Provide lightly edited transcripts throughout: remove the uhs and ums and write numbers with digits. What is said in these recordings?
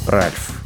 Ральф.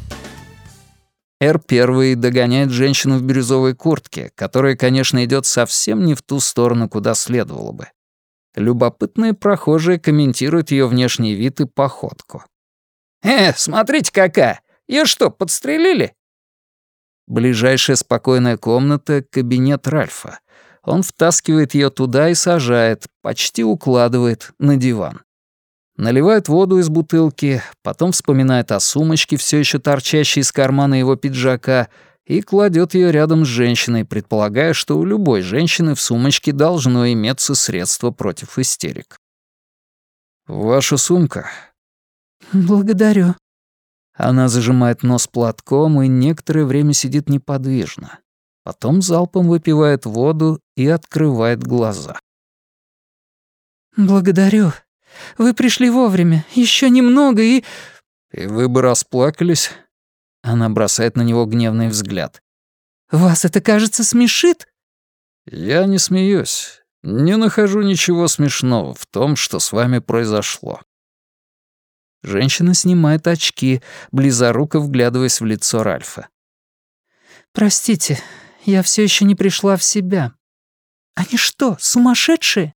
Р-1 догоняет женщину в бирюзовой куртке, которая, конечно, идет совсем не в ту сторону, куда следовало бы. Любопытные прохожие комментируют ее внешний вид и походку. Смотрите какая! Ее что, подстрелили?» Ближайшая спокойная комната — кабинет Ральфа. Он втаскивает ее туда и сажает, почти укладывает на диван. Наливает воду из бутылки, потом вспоминает о сумочке, все еще торчащей из кармана его пиджака, и кладет ее рядом с женщиной, предполагая, что у любой женщины в сумочке должно иметься средство против истерик. «Ваша сумка?» «Благодарю». Она зажимает нос платком и некоторое время сидит неподвижно. Потом залпом выпивает воду и открывает глаза. «Благодарю. Вы пришли вовремя. Еще немного и...» «И вы бы расплакались?» Она бросает на него гневный взгляд. «Вас это, кажется, смешит?» «Я не смеюсь. Не нахожу ничего смешного в том, что с вами произошло». Женщина снимает очки, близоруко вглядываясь в лицо Ральфа. «Простите, я все еще не пришла в себя. Они что, сумасшедшие?»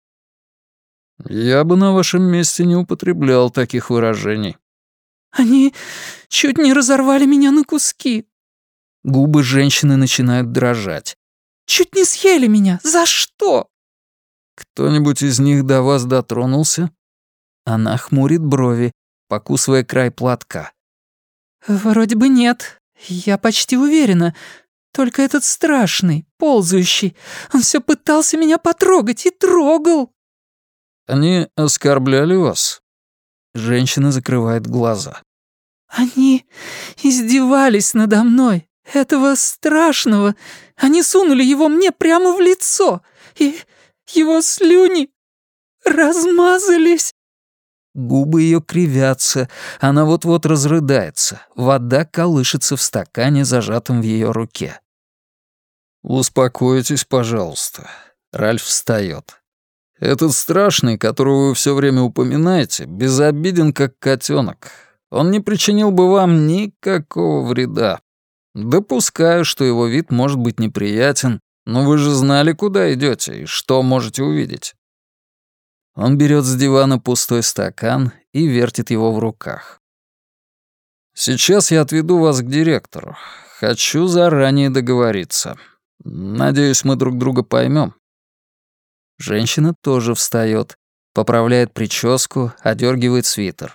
«Я бы на вашем месте не употреблял таких выражений». «Они чуть не разорвали меня на куски». Губы женщины начинают дрожать. «Чуть не съели меня. За что?» «Кто-нибудь из них до вас дотронулся?» Она хмурит брови, покусывая край платка. «Вроде бы нет. Я почти уверена. Только этот страшный, ползающий. Он все пытался меня потрогать и трогал». «Они оскорбляли вас?» Женщина закрывает глаза. «Они издевались надо мной. Этого страшного. Они сунули его мне прямо в лицо. И его слюни размазались». Губы ее кривятся, она вот-вот разрыдается. Вода колышется в стакане, зажатом в ее руке. «Успокойтесь, пожалуйста». Ральф встает. «Этот страшный, которого вы все время упоминаете, безобиден, как котенок. Он не причинил бы вам никакого вреда. Допускаю, что его вид может быть неприятен, но вы же знали, куда идете и что можете увидеть». Он берет с дивана пустой стакан и вертит его в руках. «Сейчас я отведу вас к директору. Хочу заранее договориться. Надеюсь, мы друг друга поймем». Женщина тоже встает, поправляет прическу, одергивает свитер.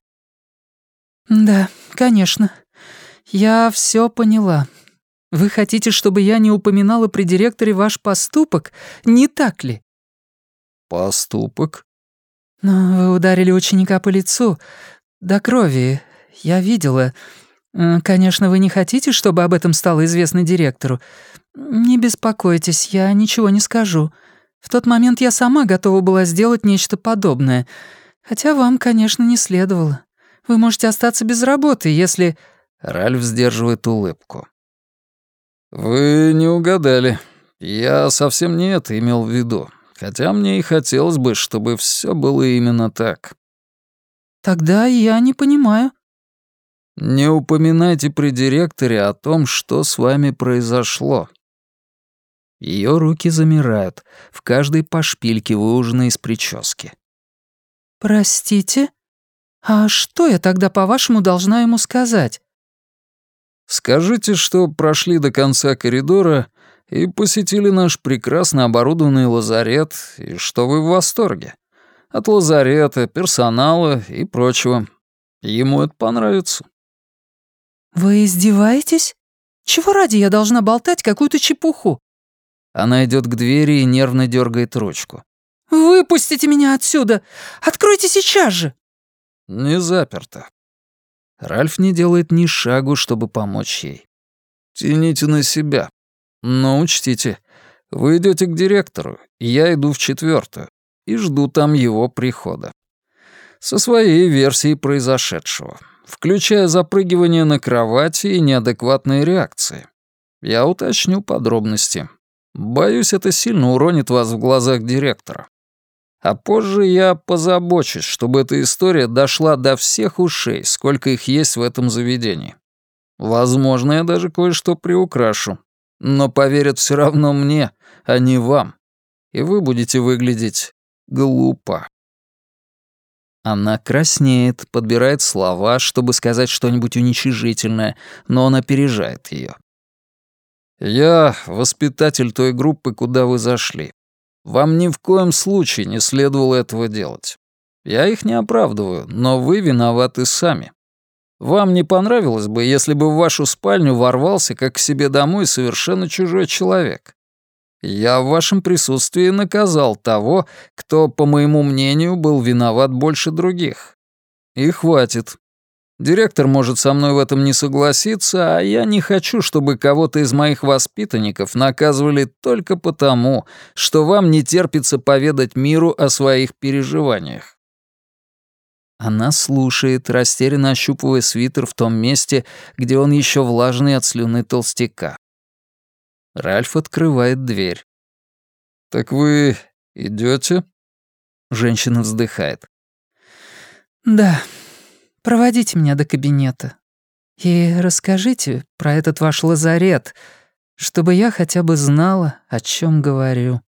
«Да, конечно. Я все поняла. Вы хотите, чтобы я не упоминала при директоре ваш поступок, не так ли?» «Поступок?» «Но вы ударили ученика по лицу. До крови. Я видела. Конечно, вы не хотите, чтобы об этом стало известно директору. Не беспокойтесь, я ничего не скажу. В тот момент я сама готова была сделать нечто подобное. Хотя вам, конечно, не следовало. Вы можете остаться без работы, если...» Ральф сдерживает улыбку. «Вы не угадали. Я совсем не это имел в виду. Хотя мне и хотелось бы, чтобы все было именно так». «Тогда я не понимаю». «Не упоминайте при директоре о том, что с вами произошло». Ее руки замирают, в каждой по шпильке, выуженной из прически. «Простите? А что я тогда, по-вашему, должна ему сказать?» «Скажите, что прошли до конца коридора и посетили наш прекрасно оборудованный лазарет, и что вы в восторге. От лазарета, персонала и прочего. Ему это понравится». «Вы издеваетесь? Чего ради я должна болтать какую-то чепуху?» Она идет к двери и нервно дергает ручку. «Выпустите меня отсюда! Откройте сейчас же!» «Не заперто». Ральф не делает ни шагу, чтобы помочь ей. «Тяните на себя. Но учтите, вы идете к директору, я иду в 4-ю и жду там его прихода. Со своей версией произошедшего, включая запрыгивание на кровати и неадекватные реакции. Я уточню подробности. Боюсь, это сильно уронит вас в глазах директора. А позже я позабочусь, чтобы эта история дошла до всех ушей, сколько их есть в этом заведении. Возможно, я даже кое-что приукрашу. Но поверят все равно мне, а не вам. И вы будете выглядеть глупо». Она краснеет, подбирает слова, чтобы сказать что-нибудь уничижительное, но он опережает ее. «Я воспитатель той группы, куда вы зашли. Вам ни в коем случае не следовало этого делать. Я их не оправдываю, но вы виноваты сами. Вам не понравилось бы, если бы в вашу спальню ворвался, как к себе домой, совершенно чужой человек. Я в вашем присутствии наказал того, кто, по моему мнению, был виноват больше других. И хватит. Директор может со мной в этом не согласиться, а я не хочу, чтобы кого-то из моих воспитанников наказывали только потому, что вам не терпится поведать миру о своих переживаниях». Она слушает, растерянно ощупывая свитер в том месте, где он еще влажный от слюны толстяка. Ральф открывает дверь. «Так вы идете? Женщина вздыхает. «Да, проводите меня до кабинета. И расскажите про этот ваш лазарет, чтобы я хотя бы знала, о чем говорю».